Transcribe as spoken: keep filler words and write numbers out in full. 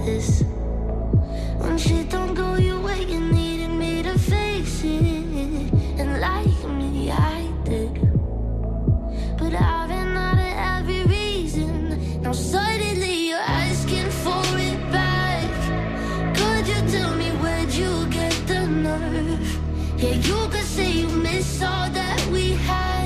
this. When shit don't go your way, you needed me to face it. And like me, I did. But I ran out of every reason. Now suddenly you're asking for it back. Could you tell me where'd you get the nerve? Yeah, you could say you miss all that we had.